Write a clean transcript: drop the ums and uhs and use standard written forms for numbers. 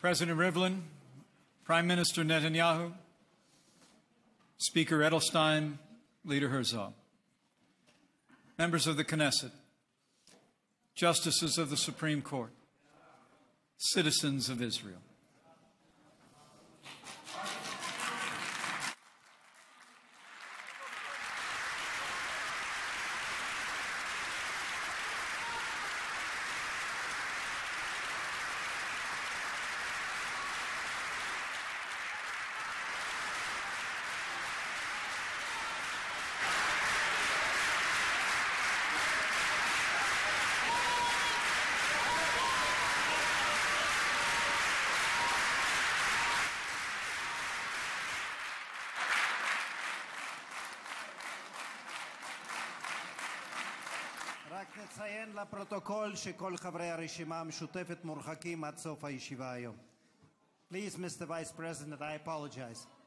President Rivlin, Prime Minister Netanyahu, Speaker Edelstein, Leader Herzog, members of the Knesset, justices of the Supreme Court, citizens of Israel. רק נציין לפרוטוקול שכל חברי הרשימה המשותפת מורחקים עד סוף הישיבה היום. Please, Mr. Vice President, I apologize.